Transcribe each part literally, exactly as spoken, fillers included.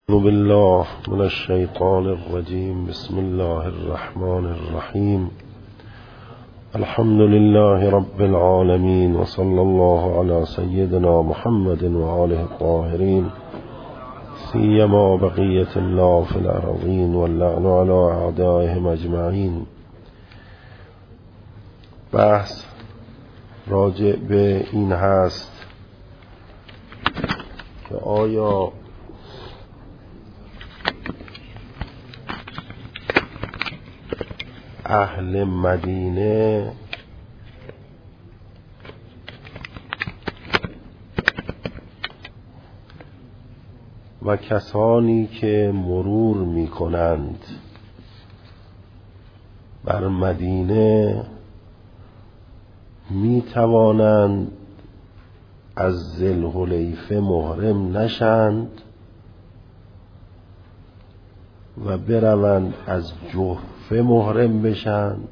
أعوذ بالله من الشيطان الرجيم. بسم الله الرحمن الرحيم. الحمد لله رب العالمين، وصلى الله على سيدنا محمد وآله الطاهرين، سيما بقية الله في الأرضين، واللعن على أعدائهم أجمعين. بحث راجع به این هست که آیا اهل مدینه و کسانی که مرور می کنند بر مدینه می توانند از ذوالحلیفه محرم نشند و بروند از جحفه محرم بشند،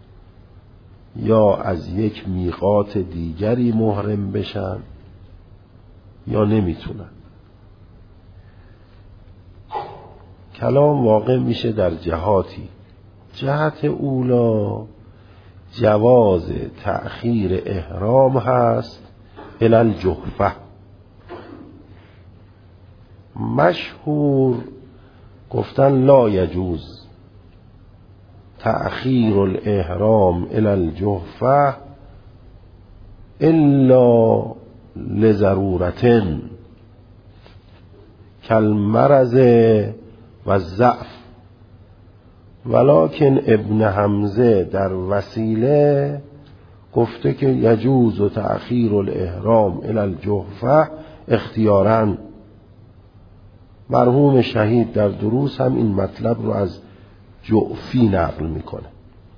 یا از یک میقات دیگری محرم بشند، یا نمیتونن. کلام واقع میشه در جهاتی. جهت اولا جواز تأخیر احرام هست الی الجحفه. مشهور گفتن لا یجوز تأخیر الاحرام الی الجحفه الا لضرورة کالمرض و الضعف، ولکن ابن حمزه در وسیله گفته که یجوز تأخیر الاحرام الی الجحفه اختیاراً. مرحوم شهید در دروس هم این مطلب رو از جعفی نقل میکنه.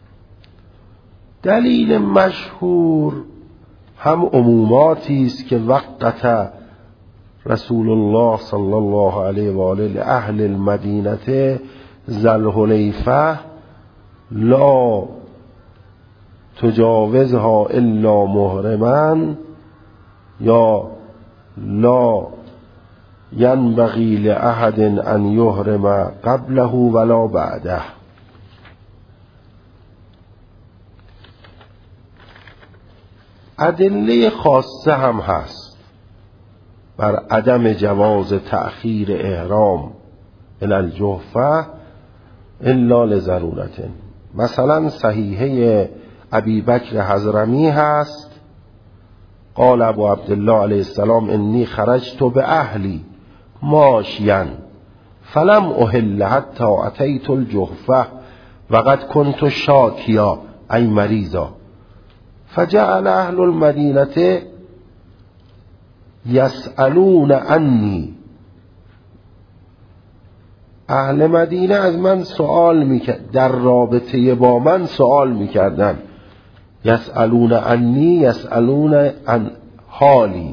دلیل مشهور هم عموماتی است که وقت رسول الله صلی الله علیه و آله اهل المدینه ذوالحلیفه لا تجاوزها الا محرما، یا لا ینبغی لأحد ان یحرم قبله ولا بعده. ادله خاصه هم هست بر عدم جواز تأخیر احرام الی الجحفه الا لضرورة. مثلا صحیحه ابی بکر حضرمی هست، قال ابو عبدالله علیه السلام انی خرجت باهلی ماشیا فلم احل حتی اتیت الجحفه وقد كنت شاکیا ای مریضا، فجعل اهل المدینه یسألون عنی. اهل مدینه از من سوال میکرد، در رابطه با من سوال میکردن. یسألون عنی یسألون عن حالی،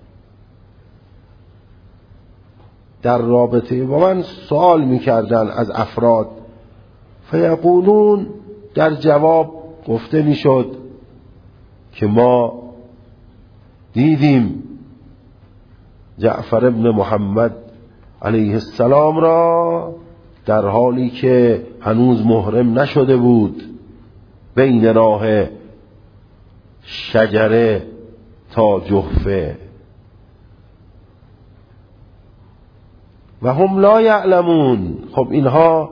در رابطه با من سوال میکردن از افراد. فیقولون، در جواب گفته میشد که ما دیدیم جعفر ابن محمد علیه السلام را در حالی که هنوز محرم نشده بود بین راه شجره تا جحفه و هم لا یعلمون. خب اینها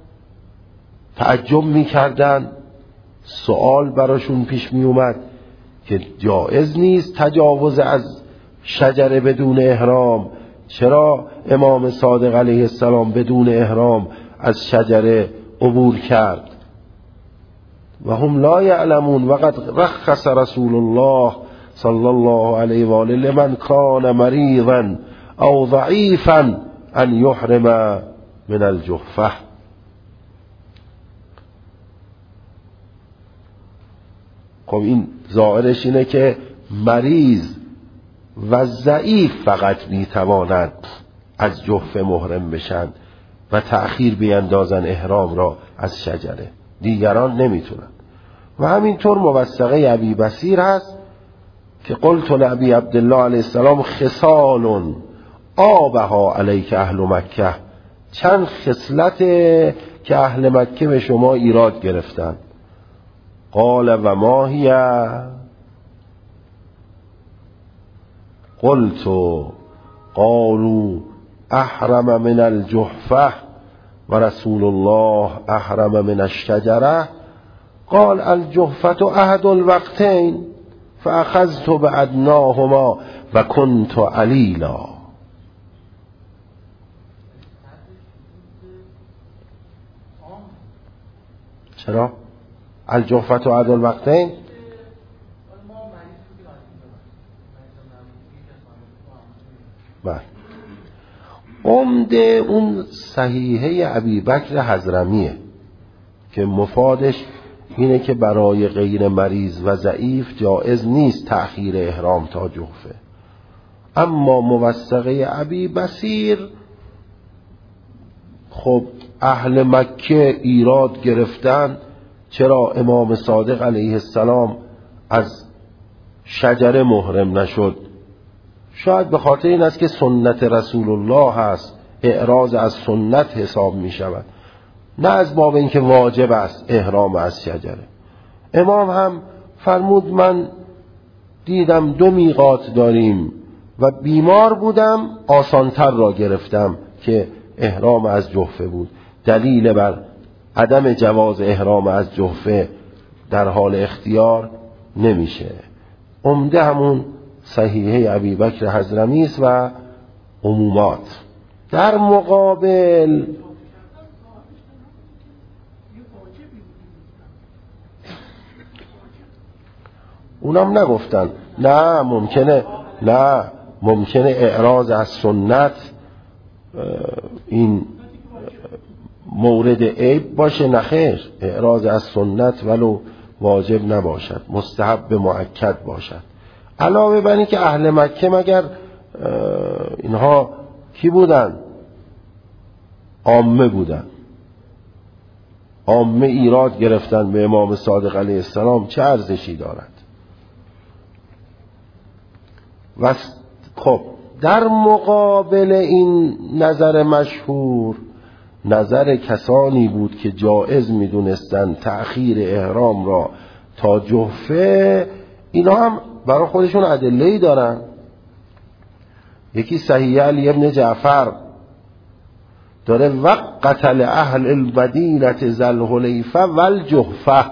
تعجب میکردن، سوال براشون پیش می اومد که جایز نیست تجاوز از شجره بدون احرام. چرا امام صادق علیه السلام بدون احرام از شجره عبور کرد؟ و هم لا یعلمون وقد رخص رسول الله صلی الله علیه و آله لمن کان مریضا او ضعیفا ان یحرم من الجحفه. خب این ظاهرش اینه که مریض و ضعیف فقط میتوانند از جحفه محرم بشن و تأخیر بیندازن احرام را از شجره، دیگران نمیتونن. و همینطور موثقه ابی بصیر هست که قلت لابی عبدالله علیه السلام خصال آبها علیک اهل مکه، چند خصلت که اهل مکه به شما ایراد گرفتن. قال و ما هی؟ قلت قالوا احرم من الجحفه و رسول الله احرم من الشجره. قال الجحفه احد الوقتین فاخذت بادناهما و كنت علیلا. چرا؟ الجحفه احد الوقتین. بله. عمده اون صحیحه ابیبکر حضرمیه که مفادش اینه که برای غیر مریض و ضعیف جایز نیست تأخیر احرام تا جحفه. اما موثقه ابی بصیر، خب اهل مکه ایراد گرفتن چرا امام صادق علیه السلام از شجره محرم نشد. شاید به خاطر این است که سنت رسول الله هست، اعراض از سنت حساب می شود، نه از باب این که واجب است احرام از شجره. امام هم فرمود من دیدم دو میقات داریم و بیمار بودم، آسانتر را گرفتم که احرام از جحفه بود. دلیل بر عدم جواز احرام از جحفه در حال اختیار نمیشه. عمده همون صحیحه ابیبکر حضرمی است و عمومات. در مقابل اونم نگفتن نه ممکنه نه ممکنه اعراض از سنت این مورد عیب باشه. نخیر، اعراض از سنت ولو واجب نباشد، مستحب مؤکد باشد. علاوه بر این که اهل مکه مگر اینها کی بودن؟ عامه بودن. عامه ایراد گرفتن به امام صادق علیه السلام، چه ارزشی دارد؟ و خب در مقابل این نظر مشهور، نظر کسانی بود که جایز میدونستن تأخیر احرام را تا جحفه. اینا هم برای خودشون ادله‌ای دارن. یکی صحیح علی ابن جعفر داره وقت اهل المدینه ذوالحلیفه والجحفه.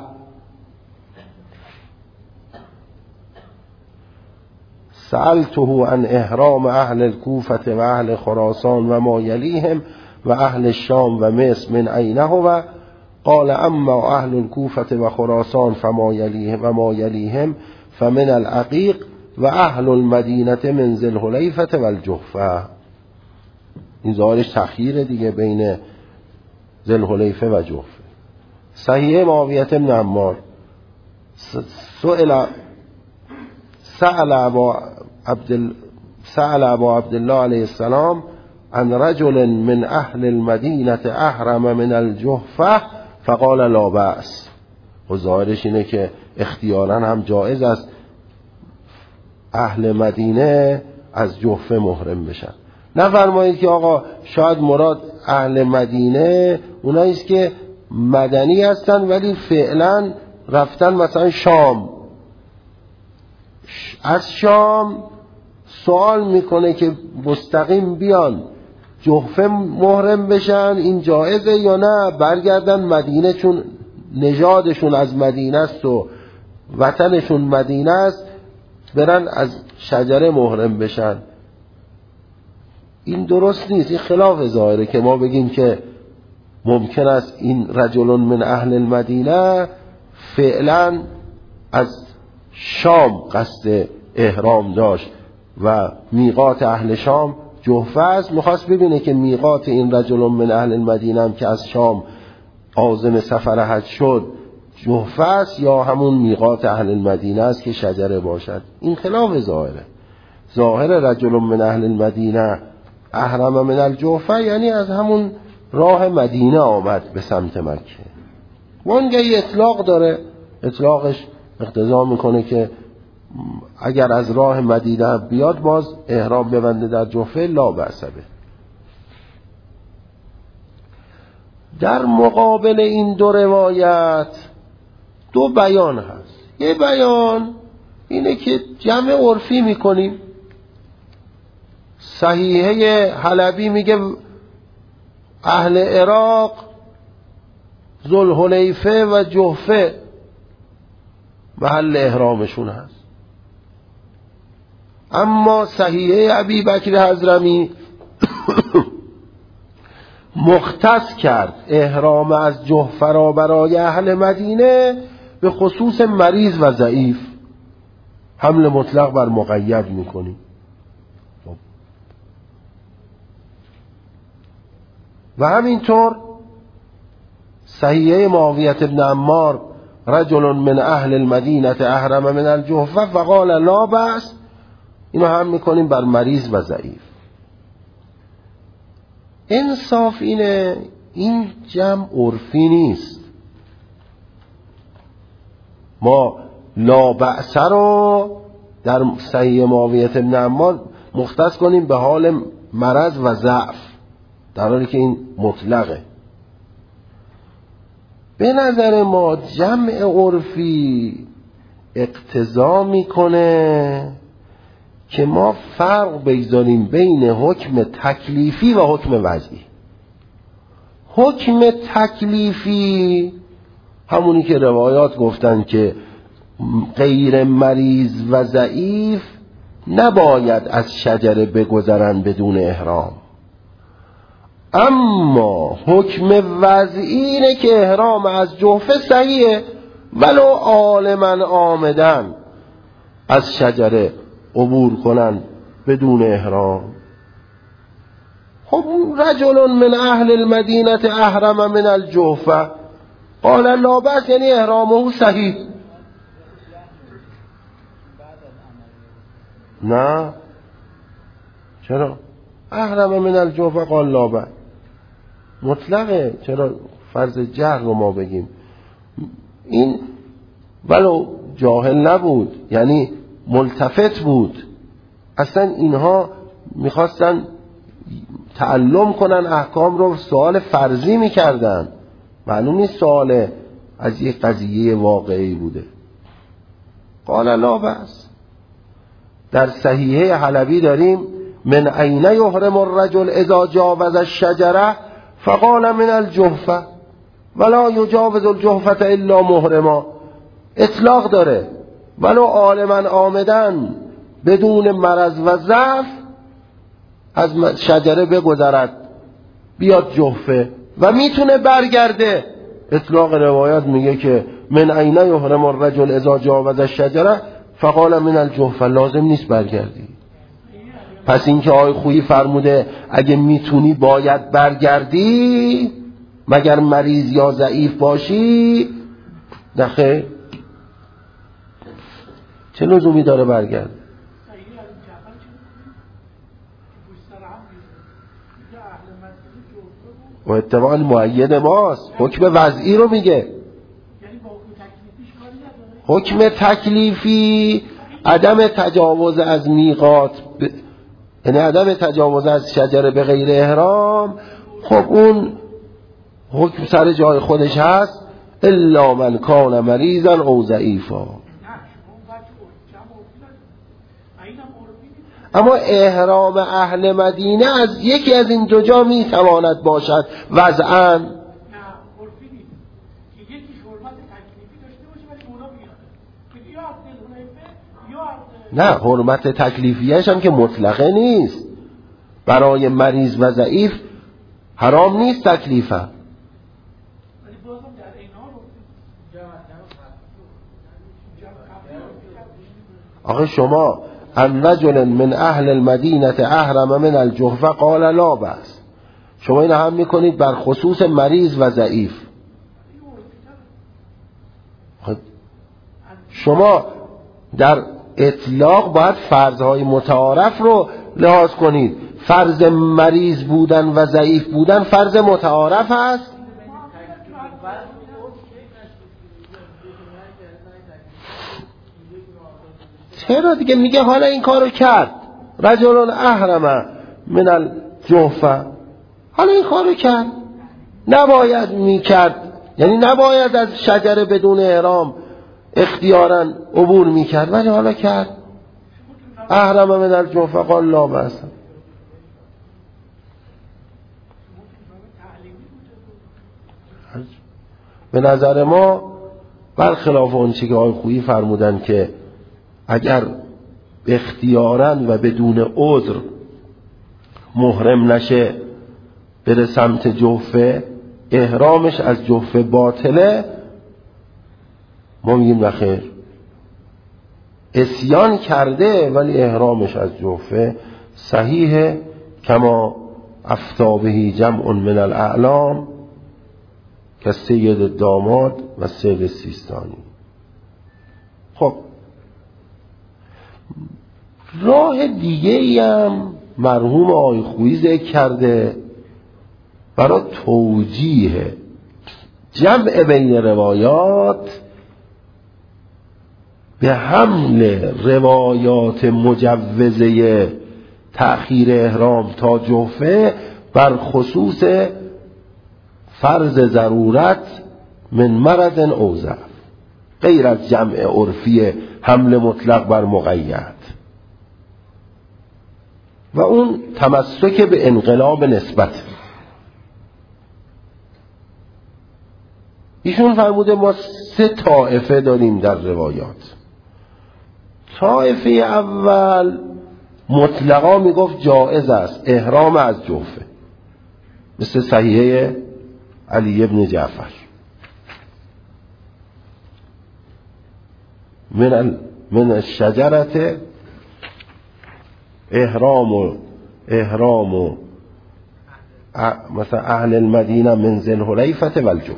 سألته عن احرام اهل الكوفه و اهل خراسان و ما یلیهم و اهل الشام و مصر من اینه و قال اما اهل الكوفه و خراسان فما یلیهم و ما یلیهم فمن العقیق و اهل المدینه من ذوالحلیفه والجحفه. این ظاهرش تأخیر دیگه بین ذوالحلیفه و جحفه. صحیح معاویه بن عمار سئل سأل ابو عبد سأل ابو عبدالله علیه السلام عن رجل من اهل المدینه احرم من الجحفه فقال لا بأس. و ظاهرش اینه که اختیاراً هم جایز است اهل مدینه از جحفه محرم بشن. نفرمایید که آقا شاید مراد اهل مدینه اونایی است که مدنی هستن ولی فعلا رفتن مثلا شام، از شام سوال میکنه که مستقیم بیان جحفه محرم بشن، این جایزه یا نه برگردن مدینه چون نژادشون از مدینه است و وطنشون مدینه است برن از شجره محرم بشن. این درست نیست، این خلاف ظاهره که ما بگیم که ممکن است این رجل من اهل المدینه فعلا از شام قصد احرام داشت و میقات اهل شام جحفه است، میخواست ببینه که میقات این رجل من اهل المدینه هم که از شام عازم سفر حج شد جحفه است یا همون میقات اهل المدینه است که شجره باشد. این خلاف ظاهره. ظاهر رجل من اهل المدینه احرم من الجحفه یعنی از همون راه مدینه آمد به سمت مکه. وانگهی اطلاق داره، اطلاقش اقتضا میکنه که اگر از راه مدینه بیاد باز احرام ببنده در جحفه لا بأس به. در مقابل این دو روایت دو بیان هست. یه بیان اینه که جمع عرفی میکنیم. صحیحه حلبی میگه اهل عراق ذوالحلیفه و جحفه محل احرامشون هست. اما صحیحه ابی بکر حضرمی مختص کرد احرام از جحفه را برای اهل مدینه به خصوص مریض و ضعیف. حمل مطلق بر مقید میکنیم. و همینطور صحیحه معاویه بن عمار رجل من اهل المدینه احرم من الجحفه فقال لا بأس، اینو هم میکنیم بر مریض و ضعیف. انصاف اینه این جمع عرفی نیست. ما لا بأس رو در صحیح معاویه بن عمار مختص کنیم به حال مرض و ضعف، در حالی که این مطلقه. به نظر ما جمع عرفی اقتضا میکنه که ما فرق بگذاریم بین حکم تکلیفی و حکم وضعی. حکم تکلیفی همونی که روایات گفتن که غیر مریض و ضعیف نباید از شجره بگذرن بدون احرام. اما حکم وضعی اینه که احرام از جحفه صحیحه ولو عالما آمدن از شجره عبور کنن بدون احرام. خب رجل من اهل المدینه احرم من الجحفه قال لا بأس، یعنی احرامه صحیح. نه چرا احرم من الجحفه قال لا بأس مطلقه، چرا فرض جهر رو ما بگیم؟ این ولو جاهل نبود، یعنی ملتفت بود. اصلا اینها میخواستن تعلم کنن احکام رو، سوال فرضی میکردن، معلوم نیست سوال از یک قضیه واقعی بوده. قال لا بأس. در صحیحه حلبی داریم من این یحرم الرجل اذا جاوز الشجره فقال من الجحفه ولا یجاوز الجحفه الا محرما. اطلاق داره ولو عالما آمدن بدون مرض و ضعف از شجره بگذرد بیاد جحفه و میتونه برگرده. اطلاق روایت میگه که من این یحرم الرجل اذا جاوز الشجره فقال من الجحفه، لازم نیست برگردی. پس این که آقای خویی فرموده اگه میتونی باید برگردی مگر مریض یا ضعیف باشی، نخیر، چه لزومی داره برگرد؟ و اتفاقا معید ماست، حکم وضعی رو میگه. حکم تکلیفی عدم تجاوز از میقات، یعنی عدم تجاوز از شجره به غیر احرام. خب اون حکم سر جای خودش هست الا من کان مریضا او ضعیفا. اما احرام اهل مدینه از یکی از این دو جا می تواند باشد وضعاً. نه، حرمت تکلیفیش هم که مطلقه نیست. برای مریض و ضعیف حرام نیست تکلیفه. آخه شما ان رجل من اهل المدینه احرم من الجحفه قال لا بأس، شما این هم میکنید بر خصوص مریض و ضعیف. شما در اطلاق باید فرضهای متعارف رو لحاظ کنید. فرض مریض بودن و ضعیف بودن فرض متعارف هست. چرا دیگه؟ میگه حالا این کارو کرد، رجل احرم من الجحفه، حالا این کارو کرد، نباید میکرد، یعنی نباید از شجره بدون احرام اختیاراً عبور میکرد، ولی حالا کرد. احرم من الجحفه قال لا بأس. به نظر ما برخلاف اون چیزی که آقای خویی فرمودن که اگر اختیاراً و بدون عذر محرم نشه بره سمت جحفه، احرامش از جحفه باطله، ما میگیم نخیر، عصیان کرده ولی احرامش از جحفه صحیحه، کما افتی به جمع من الاعلام که سید داماد و سید سیستانی. خب راه دیگه ای هم مرحوم آقای خویی ذکر کرده برای توجیه جمع بین روایات به حمل روایات مجوزه تأخیر احرام تا جحفه بر خصوص فرض ضرورت من مرض او ضعف، غیر از جمع عرفی حمل مطلق بر مقید، و اون تمسک به انقلاب نسبت. ایشون فرموده ما سه طائفه داریم در روایات. طائفه اول مطلقا میگفت جائز است احرام از جحفه، مثل صحیحه علی ابن جعفر، من من الشجرة احرام و احرام و مثلا اهل المدینه من ذی الحلیفة و الجحفه.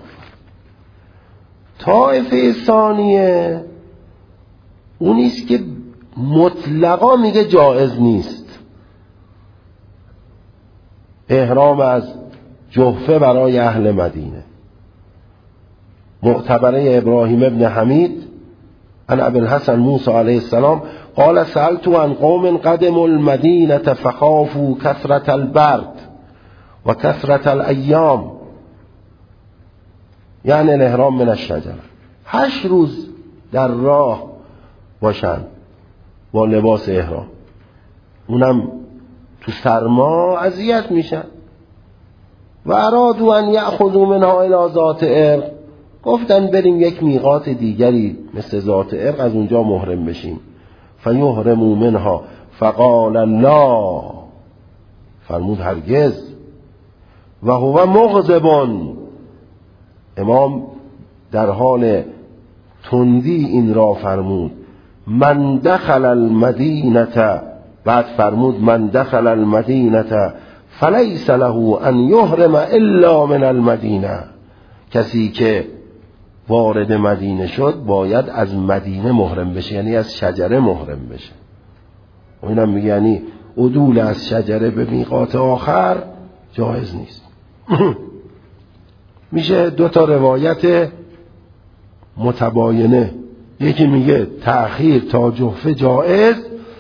طائفه ثانیه اونیست که مطلقا میگه جائز نیست احرام از جحفه برای اهل مدینه. معتبره ابراهیم ابن حمید عن ابی الحسن موسی علیه السلام قال سألت عن قوم قدموا المدینه فخافوا کثرة البرد و کثرة الایام، یعنی الاحرام من الشجره، هشت روز در راه باشن با لباس احرام، اونم تو سرما اذیت میشن. و ارادوا ان یأخذوا منها الی ذات عرق، گفتن بریم یک میقات دیگری مثل ذات عرق از اونجا محرم بشیم. فیحرموا منها فقال لا، فرمود هرگز. و هو مغضب، امام در حال تندی این را فرمود. من دخل المدینه، بعد فرمود من دخل المدینه فلیس له ان یحرم الا من المدینه، کسی که وارد مدینه شد باید از مدینه محرم بشه، یعنی از شجره محرم بشه. و اینم میگه یعنی عدول از شجره به میقات آخر جایز نیست. میشه دو تا روایت متباینه، یکی میگه تأخیر تا جحفه جایز،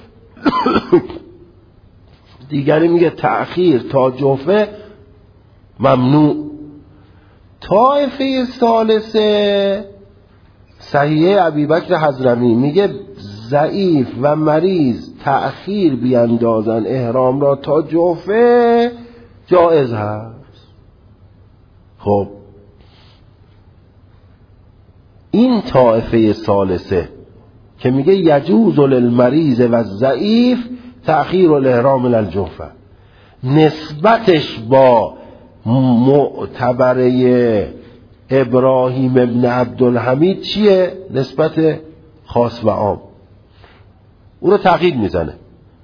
دیگری میگه تأخیر تا جحفه ممنوع. طائفه ثالثه صحیحه ابیبکر حضرمی میگه ضعیف و مریض تأخیر بیاندازن احرام را تا جحفه جایز هست. خب این طائفه ثالثه که میگه یجوز للمریض و ضعیف تأخیر الاحرام للجحفه، نسبتش با معتبره ابراهیم ابن عبدالحمید چیه؟ نسبت خاص و عام، او رو تقیید میزنه.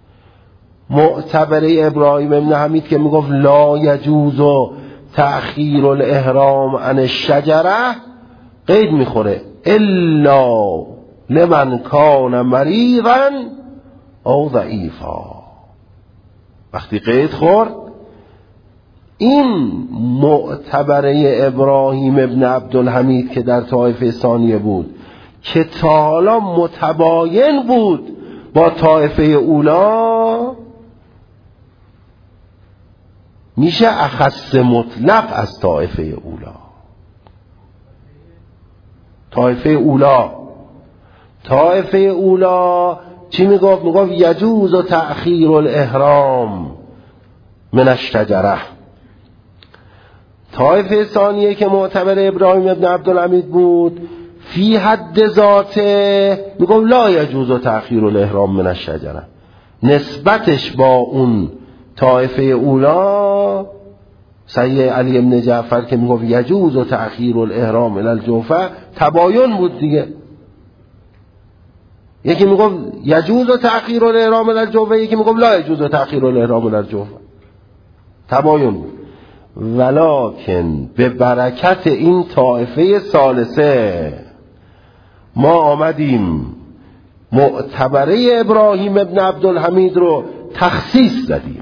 معتبره ابراهیم ابن حمید که میگفت لا یجوز تأخیر الاحرام عن الشجره، قید میخوره الا لمن کان مریضا او ضعیفا. وقتی قید خورد، این معتبره ابراهیم ابن عبدالحمید که در طایفه ثانیه بود که تا حالا متباین بود با طایفه اولا میشه اخص مطلق از طایفه اولا. طایفه اولا طایفه اولا چی میگفت؟ میگفت یجوز و تأخیر الاحرام من الشجره. طایفه ثانیه که معتبر ابراهیم ابن عبدالحمید بود فی حد ذاته میگفت لا یجوز و تأخیر الاحرام من الشجره. نسبتش با اون طایفه اولا سید علی ابن جعفر که میگفت یجوز و تأخیر الاحرام من الجوفه تباین بود دیگه. یکی میگفت یجوز و تأخیر الاحرام من الجوفه، یکی میگفت لا یجوز و تأخیر الاحرام من الجوفه. تباین بود. ولکن به برکت این طایفه ثالثه ما آمدیم معتبره ابراهیم ابن عبدالحمید رو تخصیص زدیم.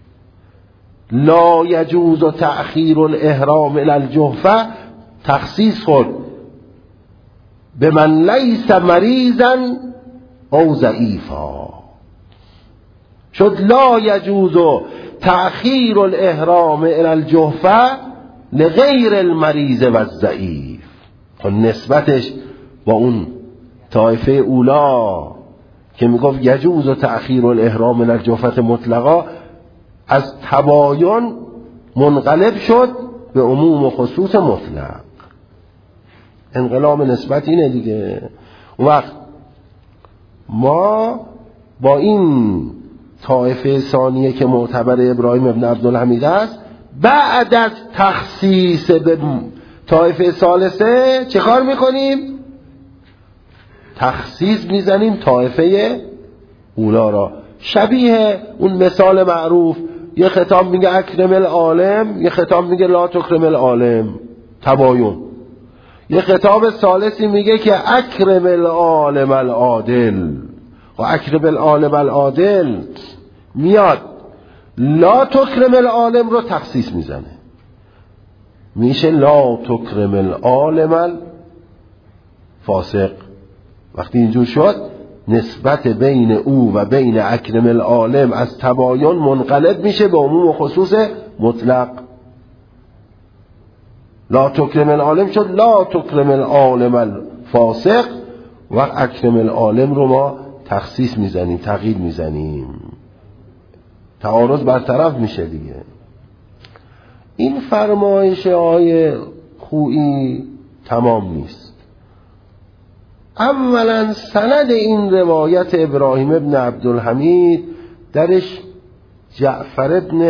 لا یجوز و تأخیر الاحرام الی الجحفه تخصیص خود به من لیس مریضا او ضعیفا شد. لا یجوز و تأخیر الاحرام الی الجحفه لغیر المریض و الضعیف. نسبتش با اون طایفه اولا که میگفت یجوز و تأخیر الاحرام الی الجحفه مطلقا از تباین منقلب شد به عموم و خصوص مطلق. انقلاب نسبت اینه دیگه. اون وقت ما با این طایفه ثانیه که معتبر ابراهیم ابن عبدالحمید است بعد از تخصیص به طایفه ثالثه چه کار میکنیم؟ تخصیص میزنیم طایفه اولا را. شبیه اون مثال معروف، یه خطاب میگه اکرم العالم، یه خطاب میگه لا تکرم العالم، تباین. یه خطاب ثالثی میگه که اکرم العالم العادل و اکرم العالم العادل میاد لا تکرم العالم رو تخصیص میزنه، میشه لا تکرم العالم الفاسق. وقتی اینجور شد نسبت بین او و بین اکرم العالم از تباین منقلب میشه به عموم و خصوص مطلق. لا تکرم العالم شد لا تکرم العالم الفاسق و اکرم العالم رو ما تخصیص میزنیم، تغییر میزنیم، تعارض برطرف میشه دیگه. این فرمایش آیه خویی تمام نیست. اولا سند این روایت ابراهیم ابن عبدالحمید درش جعفر ابن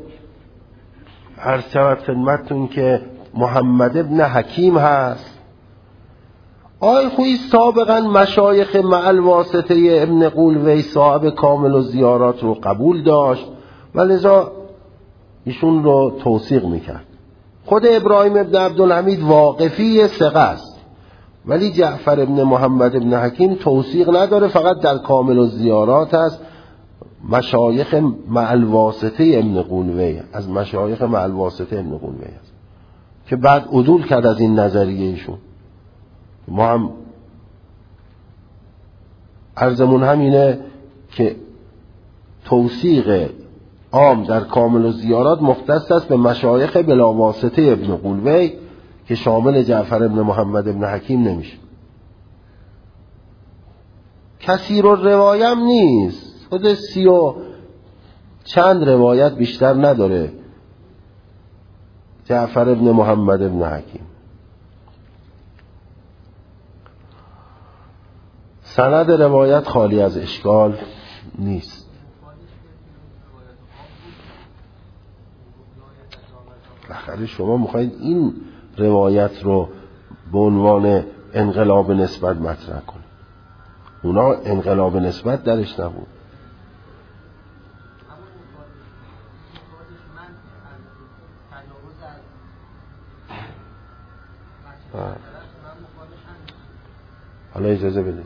عرض شود خدمتتون که محمد ابن حکیم هست. آی خویی سابقا مشایخ مع الواسطه ابن قولوی صاحب کامل و زیارات رو قبول داشت و لذا ایشون رو توثیق میکرد. خود ابراهیم ابن عبدالحمید واقفی ثقه است، ولی جعفر ابن محمد ابن حکیم توثیق نداره، فقط در کامل و زیارات هست. مشایخ مع الواسطه ابن قولوی، از مشایخ مع الواسطه ابن قولوی هست که بعد عدول کرد از این نظریه ایشون. ما هم عرضمون همینه که توثیق عام در کامل و زیارات مختص است به مشایخ بلا واسطه ابن قولوی که شامل جعفر ابن محمد ابن حکیم نمیشه. کثیر الروایه نیست، خود سی و چند روایت بیشتر نداره جعفر ابن محمد ابن حکیم. سند روایت خالی از اشکال نیست. بالاخره شما میخواید این روایت رو به عنوان انقلاب نسبت مطرح کنید، اونا انقلاب نسبت درش نبود. حالا اجازه بدید.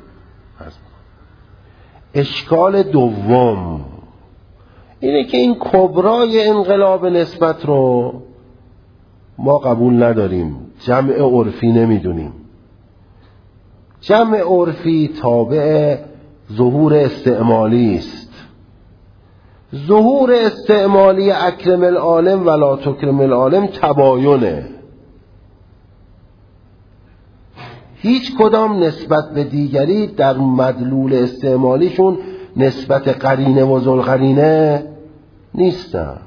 اشکال دوم اینه که این کبرای انقلاب نسبت رو ما قبول نداریم، جمع عرفی نمیدونیم. جمع عرفی تابع ظهور استعمالی است. ظهور استعمالی اکرم العالم ولا تکرم العالم تباینه. هیچ کدام نسبت به دیگری در مدلول استعمالیشون نسبت قرینه و ذوالقرینه نیستن.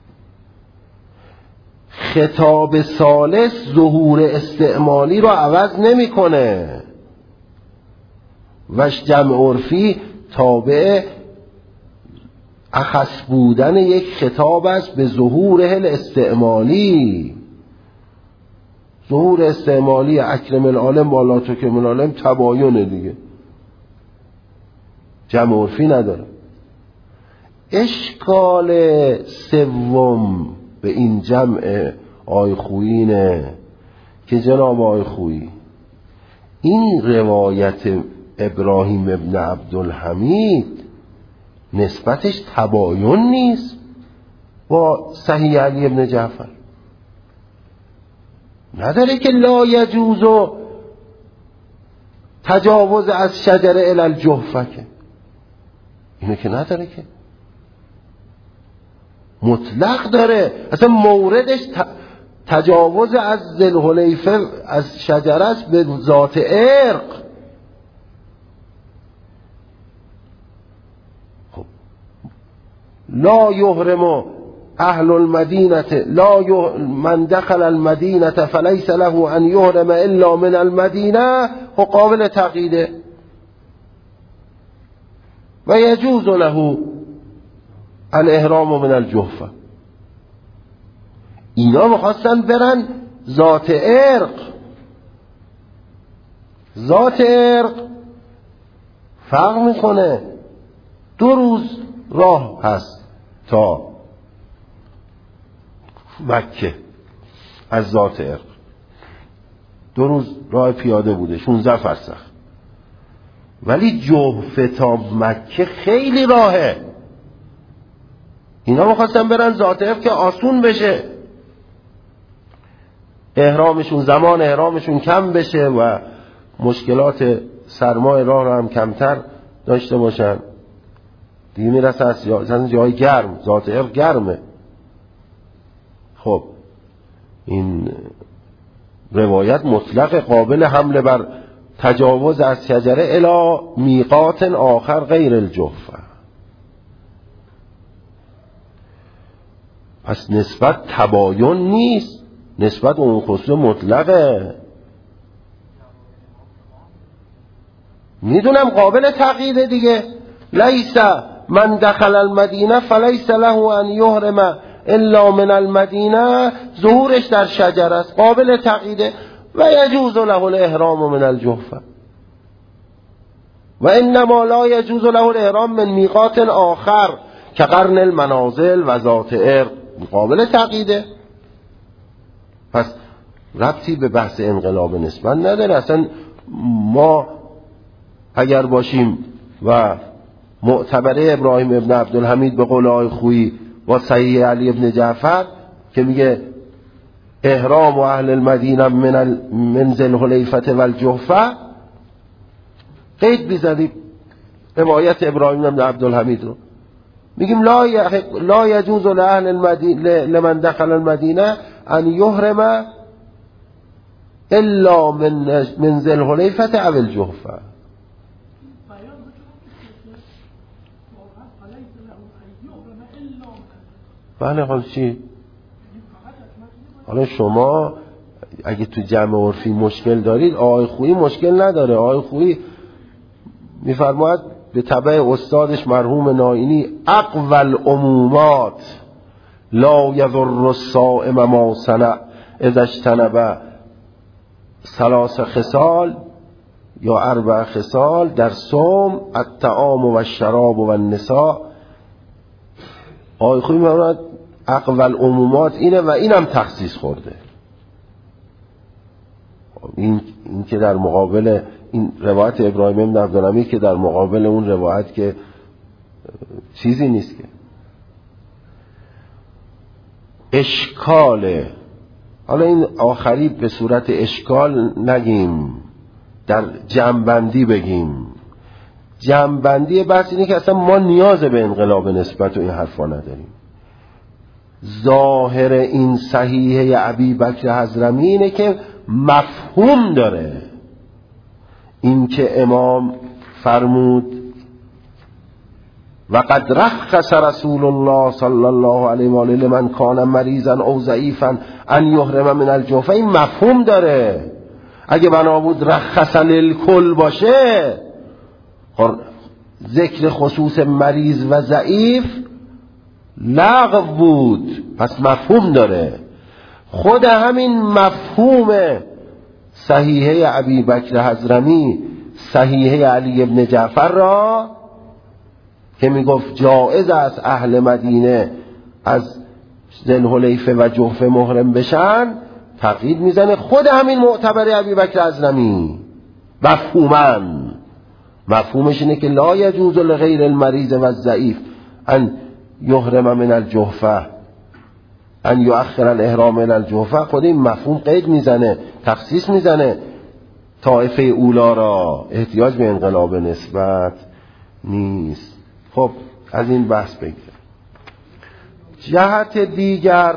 خطاب ثالث ظهور استعمالی رو عوض نمیکنه. وش جمع عرفی تابع اخص بودن یک خطاب است به ظهور الاستعمالی. ظهور استعمالی اکرم العالم والا تکرم العالم تباینه دیگه، جمع عرفی نداره. اشکال سوم به این جمع آی خویینه که جناب آی خویی این روایت ابراهیم ابن عبدالحمید نسبتش تباین نیست با صحیح علی ابن جعفر. نداره که لا یجوز و تجاوز از شجره الی الجحفه، که اینو که نداره، که مطلق داره. اصلا موردش تجاوز از ذوالحلیفه از شجره است به ذات عرق. خب لا یحرم اهل المدینه لا يه... من دخل المدینه فلیس له ان یحرم الا من المدینه، و قابل تقییده. و یجوز له الاحرام من الجحفه. اینا میخواستن برن ذات عرق. ذات عرق فرق میکنه، دو روز راه هست تا مکه از ذات عرق، دو روز راه پیاده بوده، شانزده فرسخ. ولی جحفه تا مکه خیلی راهه. اینا میخواستن برن ذات عرق که آسون بشه، احرامشون زمان احرامشون کم بشه و مشکلات سرمای راه رو هم کمتر داشته باشن. دیگه میرسه از جای گرم، ذات عرق گرمه. خب این روایت مطلق قابل حمل بر تجاوز از شجره الی میقات آخر غیر الجحفه. پس نسبت تباین نیست، نسبت اون خصوص مطلقه. میدونم قابل تقییده دیگه. لیس من دخل المدینه فلیس له ان یحرم الا من المدینه، ظهورش در شجر است، قابل تقییده. و یجوز له الاحرام من الجحفه و انما لا یجوز له الاحرام من میقات آخر که قرن المنازل و ذات عرق، قابل تقییده. پس ربطی به بحث انقلاب نسبت نداره. اصلا ما اگر باشیم و معتبره ابراهیم ابن عبدالحمید به قول آقای خویی و صحیح علی ابن جعفر که میگه احرام و اهل المدینه من, ال... من ذوالحلیفه و الجحفه، قید بیزدیم روایت ابراهیم ابن عبدالحمید رو، میگیم لا, ی... لا یجوز لأهل المدینه لمن دخل المدینه ان یحرم الا من من ذوالحلیفه او الجحفه. بله حال چی؟ حالا شما اگه تو جمع عرفی مشکل دارید، آقای خویی مشکل نداره. آقای خویی میفرماید به تبع استادش مرحوم نائینی اقوال عمومات لا یضر الصائم ما صنع اذا اجتنب ثلاث خصال یا اربع خصال در صوم الطعام و الشراب و النساء. آقای خویی میفرماید اقوال عمومات اینه و اینم تخصیص خورده. این, این که در مقابل این روایت ابراهیم بن عبدالحمید که در مقابل اون روایت که چیزی نیست. که اشکاله، حالا این آخری به صورت اشکال نگیم، در جمع‌بندی بگیم. جمع‌بندی بحث اینه که اصلا ما نیاز به انقلاب نسبت و این حرفا نداریم. ظاهر این صحیحه ابی بکر حضرمی اینه که مفهوم داره. این که امام فرمود و قد رخص رسول الله صلی الله علیه و آله لمن کان مریضا او ضعیفا ان یحرم من الجحفه، این مفهوم داره. اگه بنا بود رخص للکل باشه، ذکر خصوص مریض و ضعیف لغو بود، پس مفهوم داره. خود همین مفهوم صحیحه ابی بکر حضرمی، صحیحه علی ابن جعفر را که میگفت جائز است اهل مدینه از ذوالحلیفه و جحفه محرم بشن، تقیید میزنه خود همین معتبر ابی بکر حضرمی مفهوما. مفهومش اینه که لا یجوز لغیر المریض و الضعیف ان یحرم من الجحفه ان یؤخر الاحرام من الجحفه. خود این مفهوم قید میزنه، تخصیص میزنه طائفه اولا را، احتیاج به انقلاب نسبت نیست. خب از این بحث بگذاریم. جهت دیگر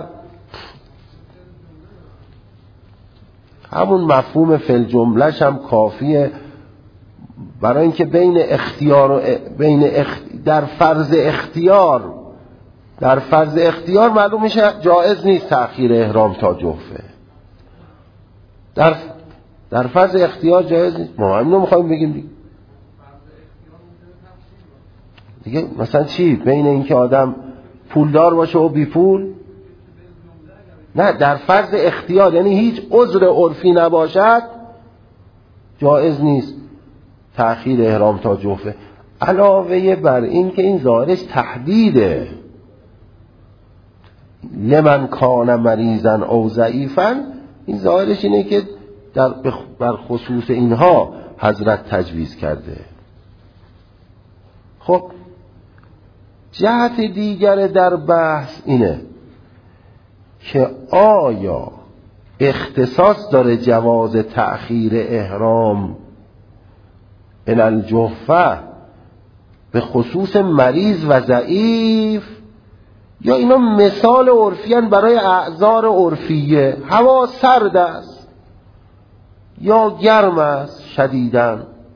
همون مفهوم فی جمله‌ش هم کافیه برای اینکه بین اختیار و بین اخ... در فرض اختیار در فرض اختیار معلوم میشه جایز نیست تأخیر احرام تا جحفه. در در فرض اختیار جایز نیست. ما همین رو میخوایم بگیم دیگه. دیگه مثلا چی؟ بین اینکه آدم پولدار باشه و بی پول؟ نه، در فرض اختیار، یعنی هیچ عذر عرفی نباشد جایز نیست تأخیر احرام تا جحفه. علاوه بر این که این ظاهرش تحدیده، لمن کان مریضا او ضعیفا، این ظاهرش اینه که در بر خصوص اینها حضرت تجویز کرده. خب جهت دیگر در بحث اینه که آیا اختصاص داره جواز تأخیر احرام من الجحفه به خصوص مریض و ضعیف، یا اینا مثال عرفیان برای اعذار عرفیه؟ هوا سرد است یا گرم است شدیداً،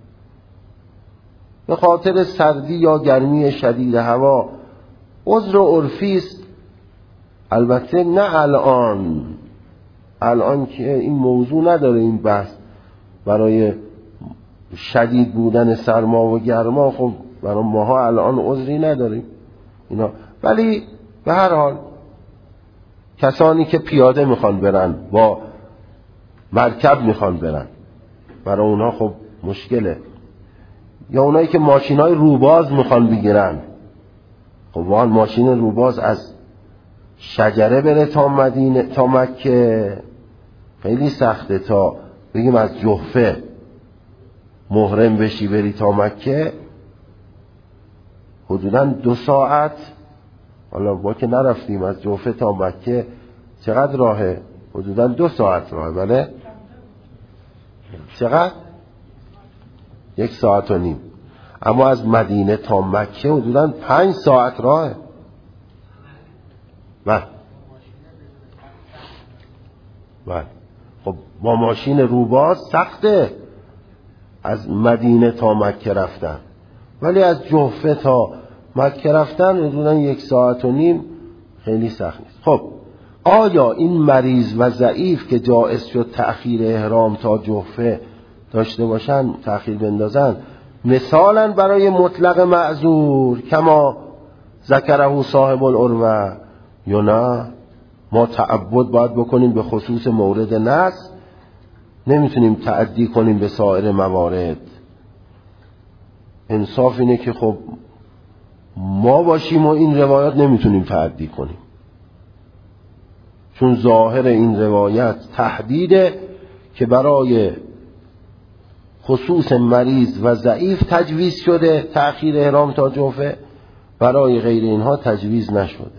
به خاطر سردی یا گرمی شدید هوا عذر عرفی است. البته نه الان الان که این موضوع نداره این بحث، برای شدید بودن سرما و گرما خب برای ماها الان عذری نداریم اینا. ولی به هر حال کسانی که پیاده میخوان برن، با مرکب میخوان برن، برای اونها خب مشکله. یا اونایی که ماشینای روباز میخوان بگیرن، خب واقعا ماشین روباز از شجره بره تا مدینه تا مکه خیلی سخته، تا بگیم از جحفه محرم بشی بری تا مکه حدوداً دو ساعت. حالا با که نرفتیم از جحفه تا مکه چقدر راهه؟ حدوداً دو ساعت راهه. بله چقدر؟ یک ساعت و نیم. اما از مدینه تا مکه حدوداً پنج ساعت راهه. بله بله. خب با ماشین روباز سخته از مدینه تا مکه رفتن، ولی از جحفه تا مکه رفتن حدوداً یک ساعت و نیم خیلی سخت نیست. خب آیا این مریض و ضعیف که جائز شد تأخیر احرام تا جحفه داشته باشن، تأخیر بندازن، مثالا برای مطلق معذور کما ذکره صاحب العروه، یا نه ما تعبد باید بکنیم به خصوص مورد نص، نمیتونیم تعدی کنیم به سایر موارد؟ انصاف اینه که خب ما باشیم و این روایات نمیتونیم تعدی کنیم، چون ظاهر این روایت تحدیده که برای خصوص مریض و ضعیف تجویز شده تأخیر احرام تا جحفه، برای غیر اینها تجویز نشده.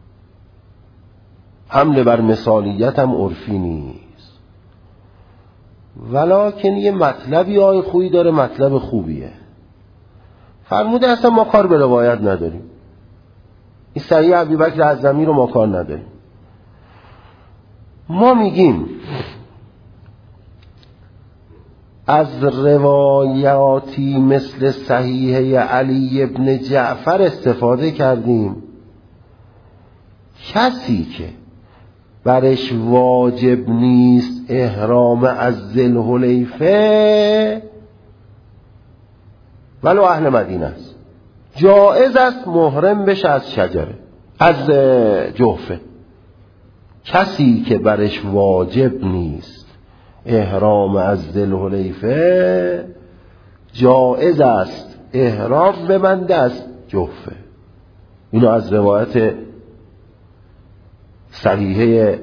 حمله بر مثالیت هم عرفی نیست. ولکن یه مطلبی آی خویی داره، مطلب خوبیه. فرموده اصلا ما کار به روایت نداریم، این صحیح ابوبکر اعظمی رو ما کار نداریم. ما میگیم از روایاتی مثل صحیح علی ابن جعفر استفاده کردیم. کسی که برش واجب نیست احرام از ذوالحلیفه ولو اهل مدینه است، جایز است محرم بشه از شجره، از جحفه. کسی که برش واجب نیست احرام از ذوالحلیفه جایز است احرام ببنده از جحفه. اینو از روایت صحیحه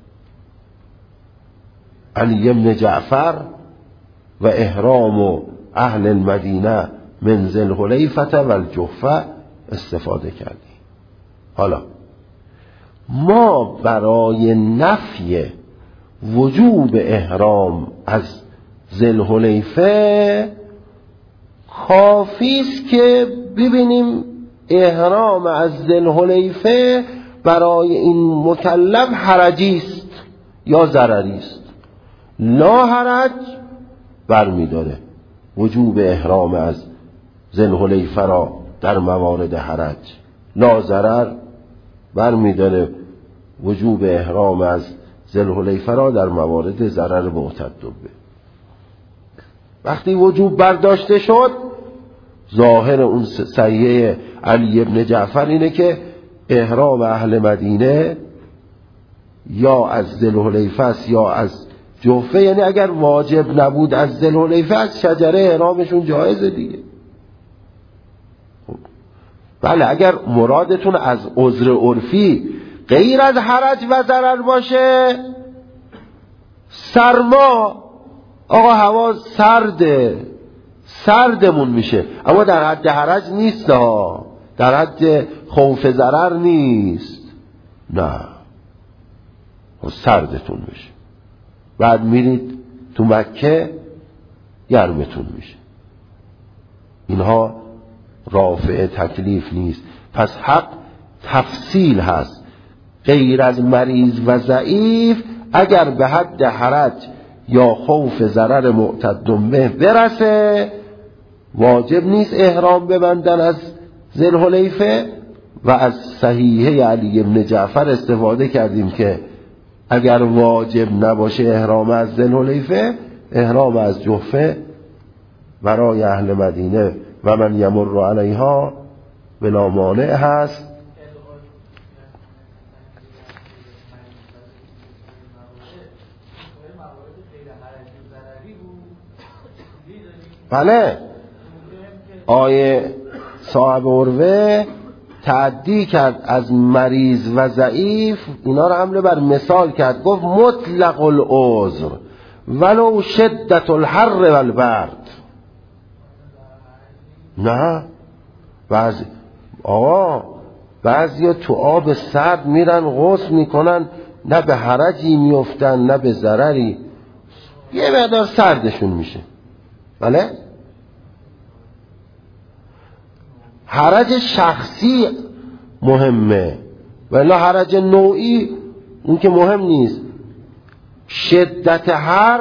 علی ابن جعفر و احرام اهل المدینه من ذوالحلیفه و الجحفه استفاده کردیم. حالا ما برای نفی وجوب احرام از ذوالحلیفه کافی است که ببینیم احرام از ذوالحلیفه برای این مکلف حرجی است یا ضرری است. لا حرج برمی‌داره وجوب احرام از ذوالحلیفه را در موارد حرج، لا ضرر برمی‌داره وجوب احرام از ذوالحلیفه را در موارد ضرر معتدبه. وقتی وجوب برداشته شد، ظاهر اون صحیحه علی ابن جعفر اینه که احرام اهل مدینه یا از ذوالحلیفه است یا از جحفه، یعنی اگر واجب نبود از ذوالحلیفه از شجره احرامشون جایزه دیگه. بله اگر مرادتون از عذر عرفی غیر از حرج و ضرر باشه، سرما، آقا هوا سرده سردمون میشه اما در حد حرج نیست ها، در حد خوف ضرر نیست، نه سردتون میشه، بعد میرید تو مکه گرمتون میشه. اینها رافع تکلیف نیست. پس حق تفصیل هست. غیر از مریض و ضعیف اگر به حد حرج یا خوف ضرر معتدمه برسه واجب نیست احرام ببندن از ذوالحلیفه. و از صحیحه علی ابن جعفر استفاده کردیم که اگر واجب نباشه احرام از ذوالحلیفه، احرام از جحفه برای اهل مدینه و من یمر علیها بلا مانع هست. بله آیه صاحب عروه تعدی کرد از مریض و ضعیف، اینا رو حمله بر مثال کرد، گفت مطلق العذر ولو شدت الحر والبرد. نه بعضی آقا بعضی تو آب سرد میرن غسل میکنن، نه به حرجی میفتن نه به ضرری، یه مقدار سردشون میشه. بله حرج شخصی مهمه ولی حرج نوعی اون که مهم نیست. شدت حر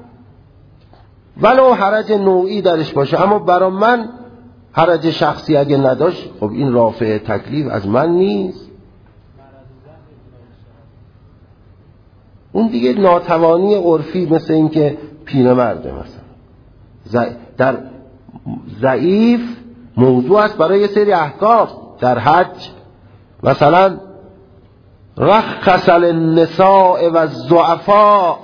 ولو حرج نوعی درش باشه، اما برای من حرج شخصی اگه نداشت خب این رافع تکلیف از من نیست. اون دیگه ناتوانی عرفی، مثل این که پیرمرده مثلا در ضعیف موضوع است برای یه سری احکام. در حج مثلا رخص للنساء و الضعفاء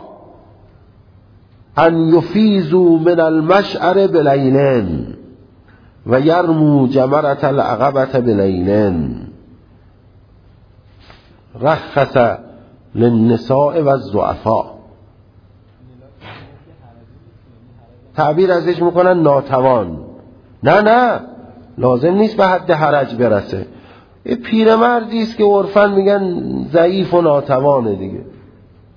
ان یفیزوا من المشعر بلیلن و یرمو جمرة العقبة بلیلن. رخص للنساء و الضعفاء تعبیر ازش میکنن ناتوان. نه نه لازم نیست به حد حرج برسه. یه پیرمردی است که عرفاً میگن ضعیف و ناتوانه دیگه،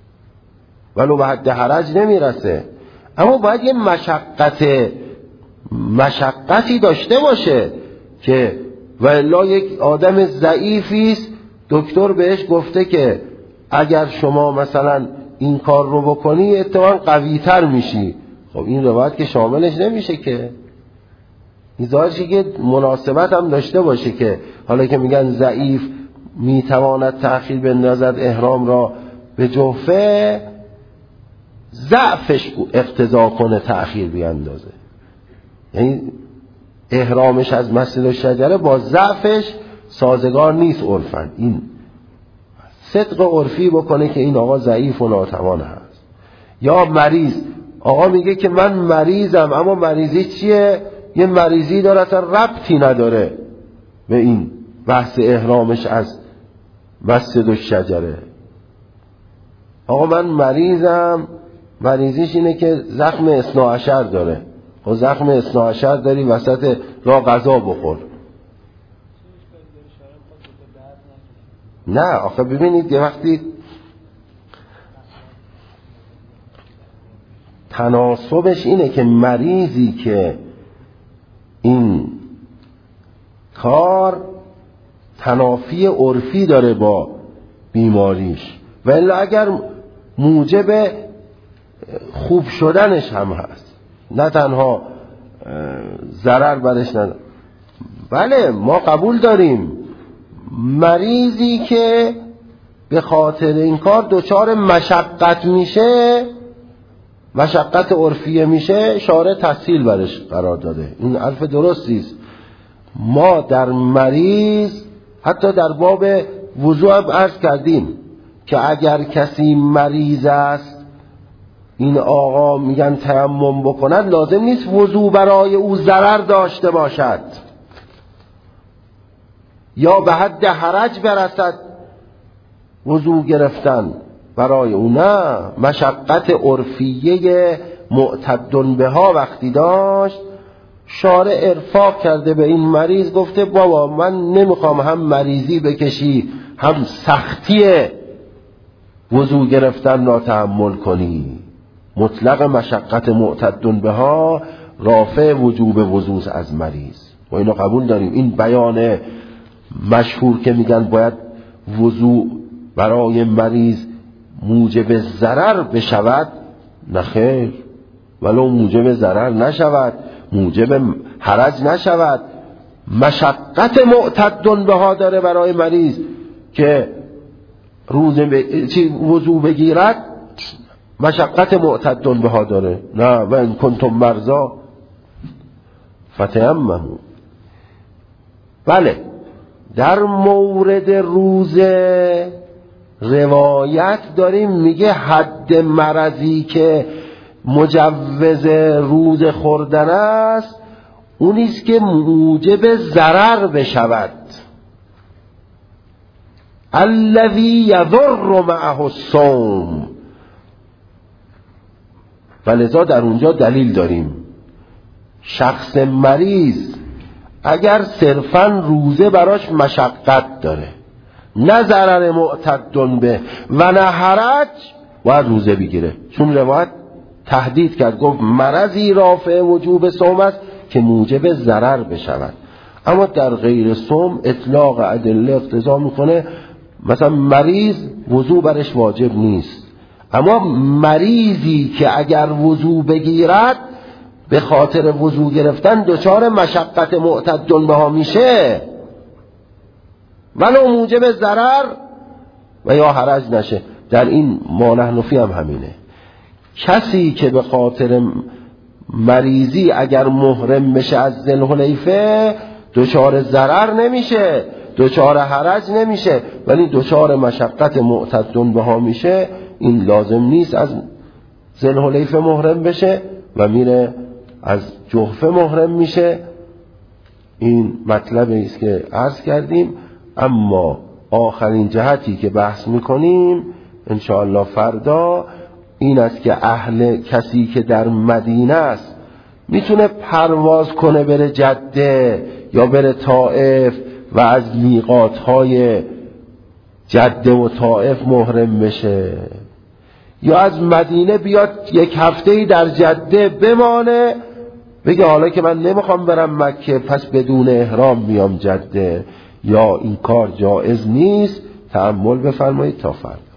ولو به حد حرج نمیرسه، اما باید یه مشقت مشقتی داشته باشه که و الا یک آدم ضعیفی است دکتر بهش گفته که اگر شما مثلا این کار رو بکنی اتفاقا قوی تر میشی. خب این روایت که شاملش نمیشه که، این ظاهرشه که مناسبت هم داشته باشه که حالا که میگن ضعیف میتواند تأخیر بندازد احرام را به جوفه، ضعفش اقتضا کنه تأخیر بیندازه. یعنی احرامش از مسجد الشجره با ضعفش سازگار نیست عرفاً. این صدق عرفی بکنه که این آقا ضعیف و ناتوان هست. یا مریض، آقا میگه که من مریضم، اما مریضی چیه؟ یه مریضی داره اصلا ربطی نداره به این بحث احرامش از مسجد الشجره. آقا من مریضم، مریضیش اینه که زخم اثنا عشر داره. خب زخم اثنا عشر داری وسط راه غذا بخور. نه آخه ببینید یه وقتی تناسبش اینه که مریضی که این کار تنافی عرفی داره با بیماریش و الا اگر موجب خوب شدنش هم هست، نه تنها ضرر برش نداره. بله ما قبول داریم مریضی که به خاطر این کار دچار مشقت میشه، مشقت عرفیه میشه، شارع تسهیل برش قرار داده. این حرف درستیست. ما در مریض حتی در باب وضوء هم عرض کردیم که اگر کسی مریض است این آقا میگن تیمم بکند، لازم نیست وضوء برای او ضرر داشته باشد یا به حد حرج برسد وضوء گرفتن برای او. نه، مشقت عرفیه معتدن بها وقتی داشت، شارع ارفاق کرده به این مریض، گفته بابا من نمیخوام هم مریضی بکشی هم سختی وضوء گرفتن را تحمل کنی. مطلق مشقت معتدن بها رافع وجوب وضوء از مریض و اینو قبول داریم. این بیان مشهور که میگن باید وضوء برای مریض موجب ضرر بشود، نخیر، ولو موجب ضرر نشود، موجب حرج نشود، مشقت معتدن بها داره برای مریض که روز ب... چی وضوء بگیرد، مشقت معتدن بها داره. نه و ان کنتم مرضا فتیمموا. بله در مورد روزه روایت داریم میگه حد مرضی که مجوز روز خوردن است اونیست که موجب ضرر بشود. الذی یضر معه الصوم. ولذا در اونجا دلیل داریم شخص مریض اگر صرفاً روزه براش مشقت داره، نه ضرر معتدن به و نه حرج، باید روزه بگیره. چون روایت تهدید کرد، گفت مرضی رافع وجوب صوم است که موجب ضرر بشود. اما در غیر صوم اطلاق ادله اقتضا میکنه مثلا مریض وضو برش واجب نیست، اما مریضی که اگر وضو بگیرد به خاطر وضو گرفتن دچار مشقت معتدن بها میشه ولو موجب ضرر و یا حرج نشه. در این ما نحن فی هم همینه. کسی که به خاطر مریضی اگر محرم بشه از ذوالحلیفه دچار ضرر نمیشه، دچار حرج نمیشه، ولی دچار مشقت معتدن بها میشه. این لازم نیست از ذوالحلیفه محرم بشه و میره از جحفه محرم میشه. این مطلبی است که عرض کردیم. اما آخرین جهتی که بحث میکنیم انشاءالله فردا این است که اهل کسی که در مدینه است میتونه پرواز کنه بره جده یا بره طائف و از میقاتهای جده و طائف محرم بشه، یا از مدینه بیاد یک هفته‌ای در جده بمانه بگه حالا که من نمیخوام برم مکه پس بدون احرام میام جده، یا این کار جایز نیست، تأمل بفرمایید تا فردا.